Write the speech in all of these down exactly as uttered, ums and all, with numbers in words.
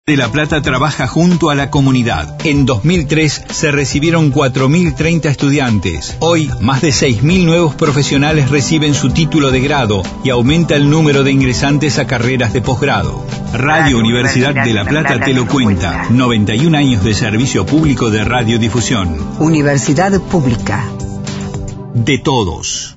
de La Plata trabaja junto a la comunidad. En dos mil tres se recibieron cuatro mil treinta estudiantes. Hoy, más de seis mil nuevos profesionales reciben su título de grado y aumenta el número de ingresantes a carreras de posgrado. Radio Universidad de La Plata te lo cuenta. noventa y un años de servicio público de radiodifusión. Universidad Pública. De todos.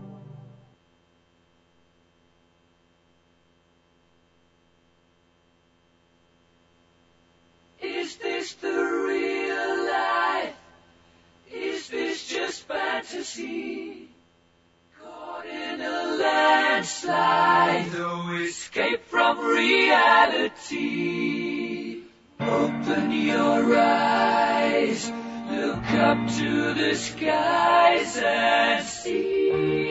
Fantasy, caught in a landslide, no escape from reality. Open your eyes, look up to the skies and see.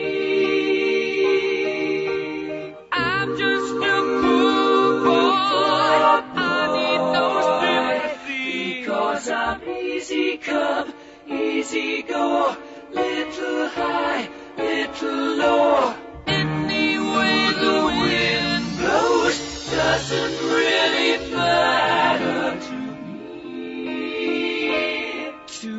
I'm just a poor boy, I need no sympathy, because I'm easy come, easy go. Little high, little low. Any way the wind blows doesn't really matter to me, to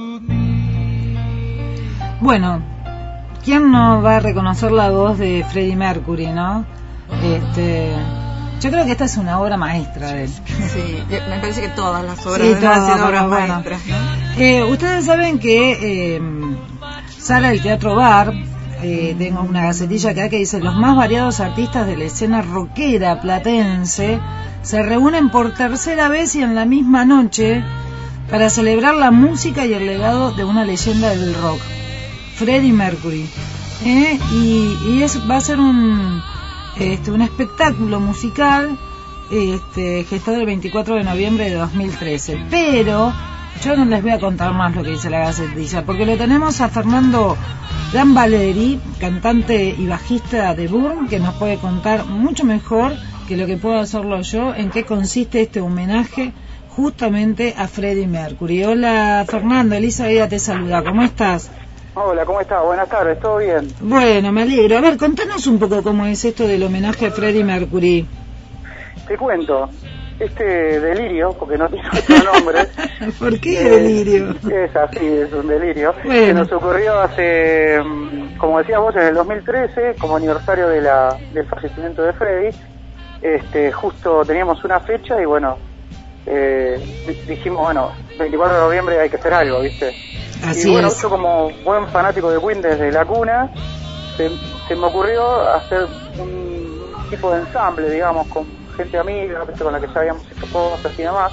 me. Bueno, ¿quién no va a reconocer la voz de Freddie Mercury, no? Este, yo creo que esta es una obra maestra de él. Sí, me parece que todas las obras sí, de él han sido obras bueno. maestras, ¿no? Eh, ustedes saben que eh, Sala del Teatro Bar, eh, tengo una gacetilla acá que dice: los más variados artistas de la escena rockera platense se reúnen por tercera vez y en la misma noche para celebrar la música y el legado de una leyenda del rock, Freddie Mercury. ¿Eh? Y, y es, va a ser un, este, un espectáculo musical este, gestado el veinticuatro de noviembre de dos mil trece. Pero yo no les voy a contar más lo que dice la gacetilla, porque lo tenemos a Fernando Gambaleri, cantante y bajista de Burn, que nos puede contar mucho mejor que lo que puedo hacerlo yo en qué consiste este homenaje justamente a Freddie Mercury. Hola Fernando, Elisa Vida te saluda, ¿cómo estás? Hola, ¿cómo estás? Buenas tardes, ¿todo bien? Bueno, me alegro. A ver, contanos un poco cómo es esto del homenaje a Freddie Mercury. Te cuento. Este delirio, porque no tiene otro nombre. ¿Por qué eh, delirio? Es así, es un delirio. Bueno. Que nos ocurrió hace, como decías vos, en el dos mil trece, como aniversario de la, del fallecimiento de Freddie. Este, justo teníamos una fecha y bueno, eh, dijimos, bueno, veinticuatro de noviembre hay que hacer algo, ¿viste? Así y bueno, es. yo como buen fanático de Queen desde la cuna, se, se me ocurrió hacer un tipo de ensamble, digamos, con gente amiga, con la que ya habíamos hecho cosas y demás,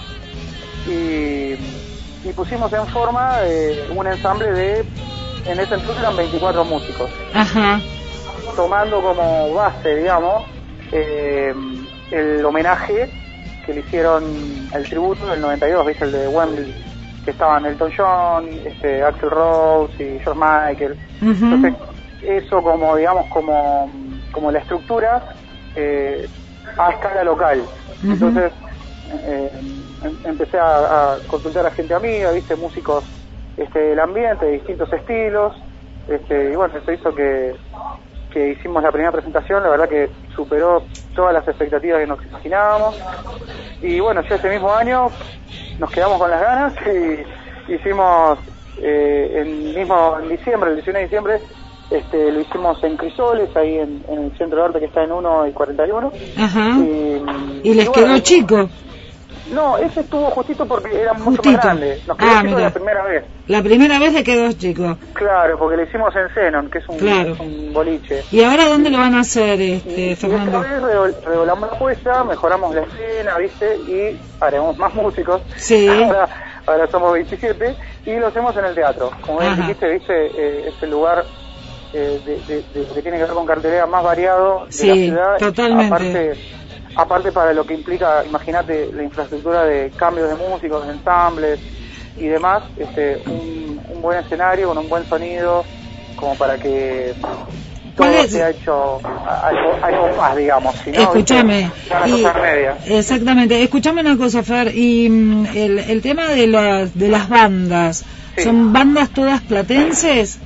y, y pusimos en forma eh, un ensamble de, en ese entonces eran veinticuatro músicos. Ajá. Tomando como base, digamos, eh, el homenaje que le hicieron, el tributo del noventa y dos, ¿viste? El de Wembley, que estaban Elton John, este, Axl Rose y George Michael. Uh-huh. Entonces, eso como, digamos, como, como la estructura, eh, a escala local. Uh-huh. Entonces eh, em, empecé a, a consultar a gente amiga, viste, músicos este, del ambiente, de distintos estilos, este, y bueno, eso hizo que, que hicimos la primera presentación, la verdad que superó todas las expectativas que nos imaginábamos, y bueno, ya ese mismo año nos quedamos con las ganas y hicimos eh, en mismo en diciembre, el diecinueve de diciembre, Este, lo hicimos en Crisoles, ahí en, en el centro de arte que está en uno y cuarenta y uno. Ajá. Y, ¿Y les y quedó bueno, chico? No, ese estuvo justito porque era mucho Justito. más grande. Nos quedó Ah, chico mira. la primera vez. La primera vez le quedó chico. Claro, porque lo hicimos en Zenon, que es un, Claro. es un boliche. ¿Y ahora dónde lo van a hacer, este, Y, y Fernando? esta vez redol- redoblamos la apuesta, mejoramos la escena, ¿viste? Y haremos más músicos. Sí. Ahora, ahora somos veintisiete y lo hacemos en el teatro. Como bien Ajá. dijiste, ¿viste? Eh, es el lugar eh, de, de, de, que tiene que ver con cartelera más variado de Sí, la ciudad. totalmente. Aparte, aparte para lo que implica, imagínate, la infraestructura de cambios de músicos, de ensambles y demás, este, un, un buen escenario con un buen sonido, como para que todo se ha hecho algo, algo más, digamos. Si no, Escúchame, una y, cosa media. exactamente, escúchame una cosa, Fer, y mm, el, el tema de, la, de las bandas, Sí. ¿son bandas todas platenses?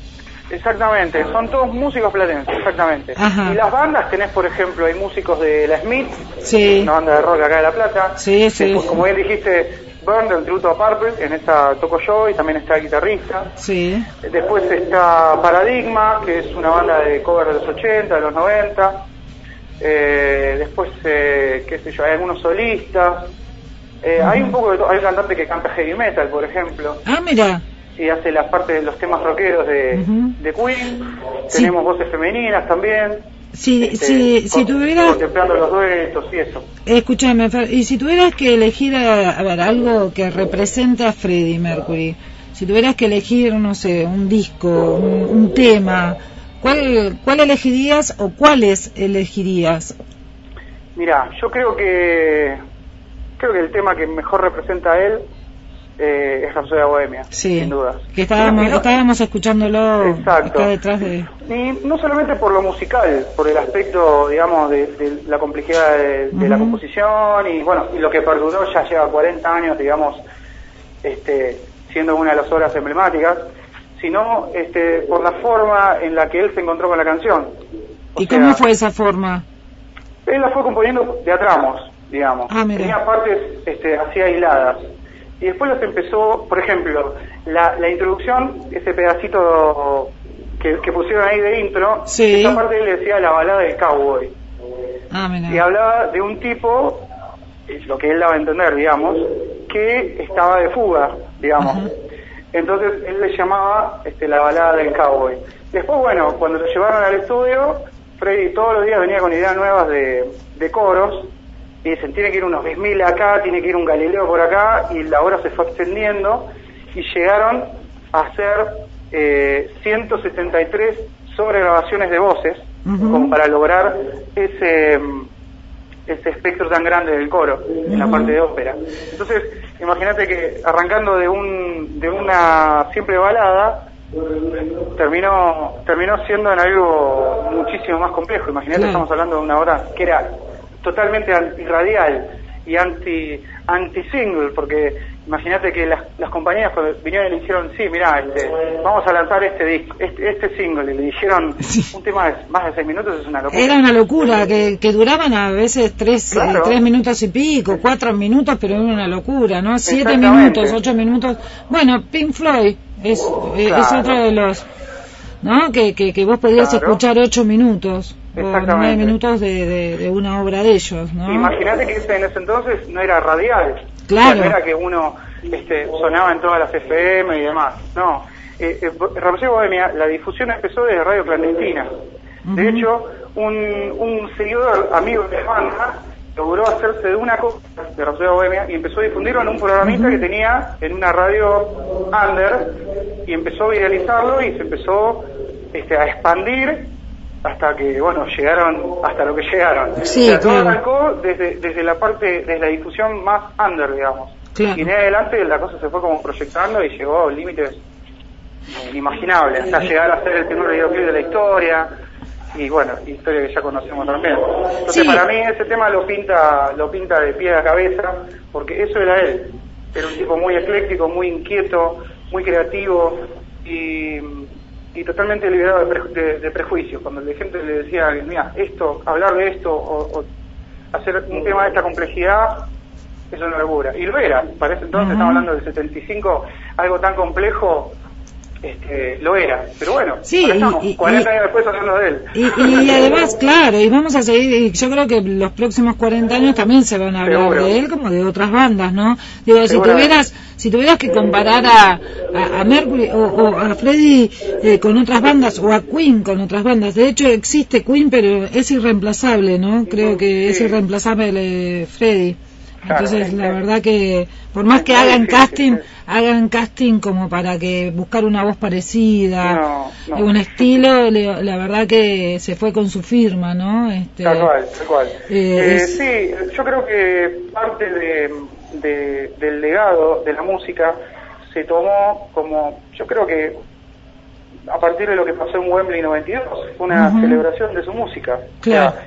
Exactamente, son todos músicos platenses, exactamente. Ajá. Y las bandas tenés, por ejemplo, hay músicos de La Smith, Sí. una banda de rock acá de La Plata. Sí, sí, Después, sí. como bien dijiste, Burn, del tributo a Purple, en esa toco yo y también está el guitarrista. Sí. Después está Paradigma, que es una banda de cover de los ochenta, de los noventa. Eh, después, eh, qué sé yo, hay algunos solistas. Eh, Ujú. Hay un poco de todo. Hay un cantante que canta heavy metal, por ejemplo, Ah, mira. y hace las partes de los temas rockeros de, Ujú. de Queen. Sí. Tenemos voces femeninas también. Si, Este, si, si con- tuvieras, contemplando los duetos y eso. escúchame, Fer, y si tuvieras que elegir, a, a ver, algo que represente a Freddie Mercury, si tuvieras que elegir, no sé, un disco, un, un tema, ¿cuál, cuál elegirías o cuáles elegirías? Mira, yo creo que creo que el tema que mejor representa a él eh, es Rhapsody Bohemia, Sí, sin dudas. que estábamos, Y no- estábamos escuchándolo Exacto. acá detrás de... Y no solamente por lo musical, por el aspecto, digamos, de, de la complejidad de, de la Ujú. composición y bueno, y lo que perduró ya lleva cuarenta años, digamos, este, siendo una de las obras emblemáticas, sino este, por la forma en la que él se encontró con la canción. O ¿Y sea, cómo fue esa forma? Él la fue componiendo de a tramos, digamos. Ah, mira. Tenía partes este, así aisladas. Y después los empezó, por ejemplo, la, la introducción, ese pedacito que, que pusieron ahí de intro, Sí. esa parte él decía la balada del cowboy. Ah, mira. Y hablaba de un tipo, eh, lo que él daba a entender, digamos, que estaba de fuga, digamos. Ajá. Entonces él le llamaba este, la balada del cowboy. Después, bueno, cuando lo llevaron al estudio, Freddie todos los días venía con ideas nuevas de, de coros, y dicen, tiene que ir unos diez mil acá, tiene que ir un Galileo por acá, y la obra se fue extendiendo, y llegaron a hacer eh, ciento setenta y tres sobregrabaciones de voces, Ujú. como para lograr ese ese espectro tan grande del coro en la Ujú. parte de ópera. Entonces, imagínate que arrancando de un de una simple balada, terminó terminó siendo en algo muchísimo más complejo. Imagínate, Claro. estamos hablando de una obra que era totalmente antirradial y anti anti single, porque imagínate que las, las compañías cuando vinieron y le dijeron, sí, mirá, este, vamos a lanzar este disco, este, este single, y le dijeron Sí. un tema de más de seis minutos, es una locura. Era una locura, que, que duraban a veces tres, Claro. eh, tres minutos y pico, cuatro minutos, pero era una locura, ¿no? Siete Exactamente. minutos, ocho minutos. Bueno, Pink Floyd es, eh, es Claro. otro de los, ¿no? Que, que, que vos podías Claro. escuchar ocho minutos o Exactamente. nueve minutos de, de, de una obra de ellos, ¿no? Imagínate que ese, en ese entonces no era radial. Claro. O sea, no era que uno este, sonaba en todas las F M y demás. No. Eh, eh, Rhapsody Bohemia, la difusión empezó desde radio clandestina. De Ujú. hecho, un, un seguidor, amigo de la banda, logró hacerse de una copia de Rhapsody Bohemia y empezó a difundirlo en un programita que tenía en una radio under, y empezó a viralizarlo y se empezó este, a expandir hasta que, bueno, llegaron hasta lo que llegaron. Sí, o sea, todo claro. arrancó desde, desde la parte, desde la difusión más under, digamos. Claro. Y de ahí adelante la cosa se fue como proyectando y llegó a límites eh, inimaginables, hasta llegar a ser el primer videoclip de la historia, y bueno, historia que ya conocemos también. Entonces, Sí. para mí ese tema lo pinta, lo pinta de pie a cabeza, porque eso era él. Era un tipo muy ecléctico, muy inquieto, muy creativo y, y totalmente liberado de, preju- de, de prejuicios. Cuando la gente le decía, mira, esto, hablar de esto o, o hacer un tema de esta complejidad, es una locura. Y lo era. Para ese entonces, Ujú. estamos hablando del setenta y cinco, algo tan complejo, este, lo era. Pero bueno, Sí, ahora estamos, y- y- cuarenta y- años después hablando de él. Y, y además, claro, y vamos a seguir, y yo creo que los próximos cuarenta años también se van a hablar Seguro. de él como de otras bandas, ¿no? Digo, si Seguramente. tuvieras, si tuvieras que comparar a, a, a Mercury o, o a Freddie eh, con otras bandas, o a Queen con otras bandas, de hecho existe Queen, pero es irreemplazable, ¿no? Creo que es Sí. irreemplazable eh, Freddie. Claro, Entonces, es la que- verdad que por más que es muy hagan difícil, casting, sí. hagan casting como para que buscar una voz parecida, No, no. eh, un estilo, le- la verdad que se fue con su firma, ¿no? Este, Tal cual, tal cual. eh, Eh, es- Sí, yo creo que parte de, de- del legado de la música se tomó como, yo creo que a partir de lo que pasó en Wembley noventa y dos, fue una Ujú. celebración de su música. Claro. O sea,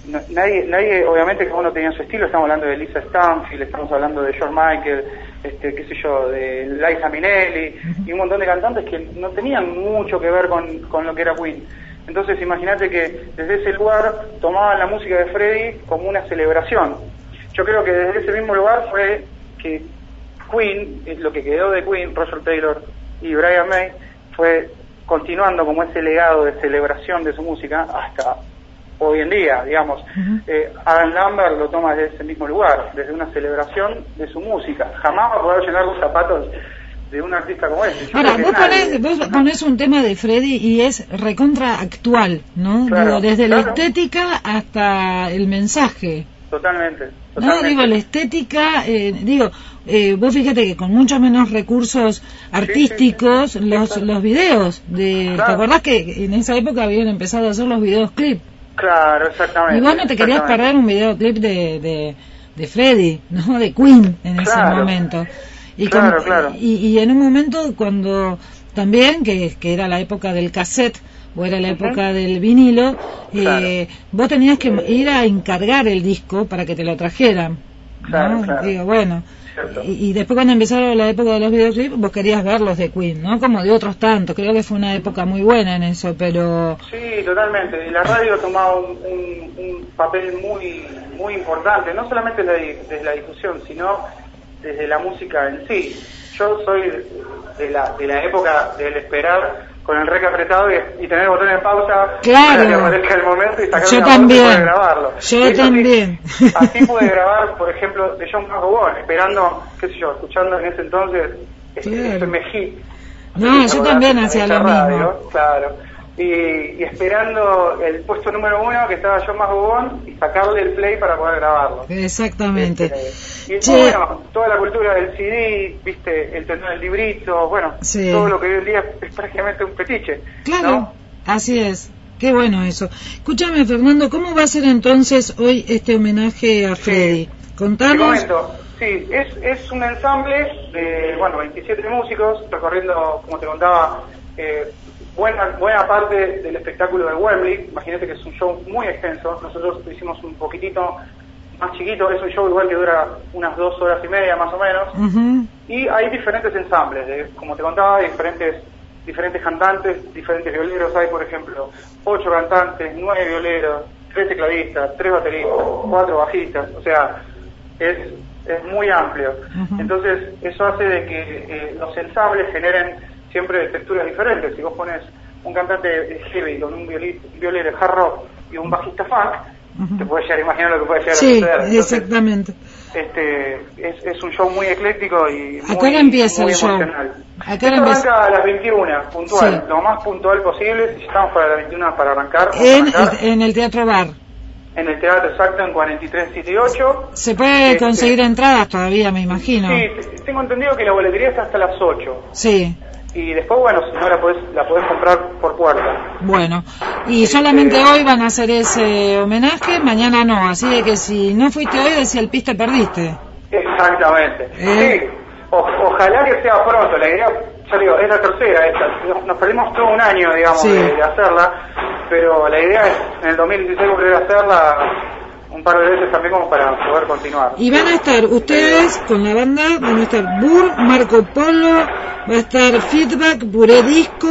no- nadie, nadie, obviamente cada uno tenía su estilo. Estamos hablando de Lisa Stanfield, estamos hablando de George Michael, este, qué sé yo, de Liza Minnelli y un montón de cantantes que no tenían mucho que ver con, con lo que era Queen. Entonces imagínate que desde ese lugar tomaban la música de Freddie como una celebración. Yo creo que desde ese mismo lugar fue que Queen, eh, lo que quedó de Queen, Roger Taylor y Brian May, fue continuando como ese legado de celebración de su música hasta hoy en día, digamos. Ujú. eh, Adam Lambert lo toma desde ese mismo lugar, desde una celebración de su música. Jamás va a poder llenar los zapatos de un artista como este. Yo Ahora, creo que vos nadie. ponés, vos ponés un tema de Freddy y es recontra actual, ¿no? Claro, Digo, desde la claro. estética hasta el mensaje. Totalmente. No, totalmente. digo, la estética, eh, digo, eh, vos fíjate que con mucho menos recursos artísticos, sí, sí. los Exacto. los videos, de, ¿te Claro. acordás que en esa época habían empezado a hacer los videos clip? Claro, exactamente. Y vos no te querías exactamente. perder un videoclip de, de, de Freddy, ¿no? De Queen en ese Claro. momento. Y, Claro, con- claro. y, y en un momento cuando también, que, que era la época del cassette, o era la Ujú. época del vinilo, eh, vos tenías que ir a encargar el disco para que te lo trajeran. ¿no? Claro, claro. Digo, bueno. Cierto. Y, y después cuando empezaron la época de los videoclips, vos querías ver los de Queen, ¿no? Como de otros tantos. Creo que fue una época muy buena en eso, pero... Sí, totalmente. Y la radio tomaba un, un, un papel muy muy importante, no solamente desde la, di- desde la difusión, sino desde la música en sí. Yo soy de la, de la época del esperar con el rec apretado y, y tener el botón en pausa Claro. para que aparezca el momento y sacar Yo una también. foto y poder grabarlo. Yo Y eso también. Así, así pude grabar, por ejemplo, de John McGowan, esperando, qué sé yo, escuchando en ese entonces este, Claro. F M G. No, yo también hacía lo mismo. Claro. Y, y esperando el puesto número uno, que estaba John McGowan, y sacarle el play para poder grabarlo. Exactamente. Este, y Che. después, bueno, toda la cultura del C D, viste, el tener el librito, bueno, Sí. todo lo que hoy en día es prácticamente un fetiche. Claro, ¿no? así es. Qué bueno eso. Escúchame, Fernando, ¿cómo va a ser entonces hoy este homenaje a Freddy? Te Contanos. comento, sí, es, es un ensamble de, bueno, veintisiete músicos recorriendo, como te contaba, eh, buena, buena parte del espectáculo de Wembley. Imagínate que es un show muy extenso. Nosotros lo hicimos un poquitito más chiquito, es un show igual que dura unas dos horas y media más o menos. Ujú. Y hay diferentes ensambles, de, como te contaba, diferentes diferentes cantantes, diferentes violeros. Hay, por ejemplo, ocho cantantes, nueve violeros, tres tecladistas, tres bateristas, cuatro bajistas. O sea, es, es muy amplio. Ujú. Entonces, eso hace de que eh, los ensambles generen siempre texturas diferentes. Si vos pones un cantante heavy con un violi- violero de hard rock y un bajista funk, Ujú. te puedes llegar a imaginar lo que puede llegar Sí, a suceder. Entonces, exactamente. este es, es un show muy ecléctico y ¿A muy, qué hora empieza muy el show? emocional. ¿A qué hora Esto empieza? arranca a las veintiuna, puntual, Sí. lo más puntual posible. Si estamos para las veintiuna para arrancar, vamos a En, arrancar. en el Teatro Bar. En el Teatro Exacto, en cuarenta y tres setenta y ocho. Se puede Este, conseguir entradas todavía, me imagino. Sí, t- tengo entendido que la boletería está hasta las ocho. Sí, Y después, bueno, si no la podés, la podés comprar por puerta. bueno. Y Este- solamente hoy van a hacer ese homenaje, mañana no. Así de que si no fuiste hoy, decía el pista perdiste. Exactamente. ¿Eh? Sí, o- ojalá que sea pronto. La idea, ya digo, es la tercera esta. Nos- Nos perdimos todo un año, digamos, Sí. de, de hacerla, pero la idea es en el dos mil dieciséis volver a hacerla un par de veces también como para poder continuar. Y van a estar ustedes con la banda, van a estar Burr, Marco Polo, va a estar Feedback, Puré Disco,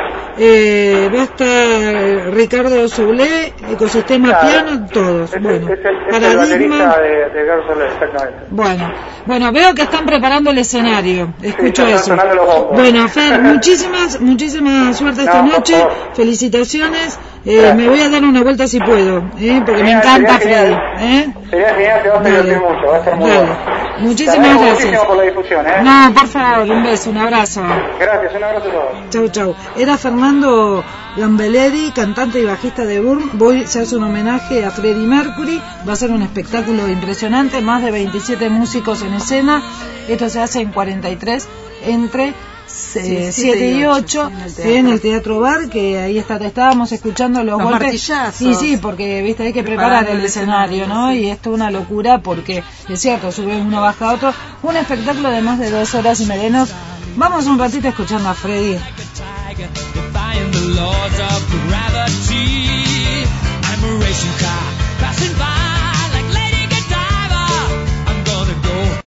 eh, va a estar Ricardo Soulé, Ecosistema Claro. Piano, todos. Es, Bueno, es, es el, es el Paradigma. baterista de, de Girls Are Left, exactamente. Bueno, bueno, veo que están preparando el escenario. Escucho están eso. sonando los bombos. Bueno, Fer, muchísimas, muchísima suerte esta No, por noche. favor. Felicitaciones. Eh, Gracias. me voy a dar una vuelta si puedo, ¿eh? porque me Genial, encanta sería Freddy. genial. ¿eh? Sería genial, te vas a Dale. divertir mucho, va a ser muy Dale. bueno. Muchísimas Te agradezco gracias. muchísimo por la difusión, ¿eh? No, por favor, un beso, un abrazo. Gracias, un abrazo a todos. Chau, chau. Era Fernando Gambeleri, cantante y bajista de Burn. Hoy se hace un homenaje a Freddie Mercury. Va a ser un espectáculo impresionante, más de veintisiete músicos en escena. Esto se hace en cuarenta y tres entre eh, siete y ocho en el teatro. en el Teatro Bar, que ahí está, te estábamos escuchando los, Los golpes. martillazos. Sí, sí, porque viste hay que preparar Preparando el el escenario, escenario, ¿no? sí. Y esto es una locura porque es cierto, sube uno baja otro. Un espectáculo de más de dos horas y media. Nos vamos un ratito escuchando a Freddie. Defying the laws of gravity. I'm commemoration car passing by.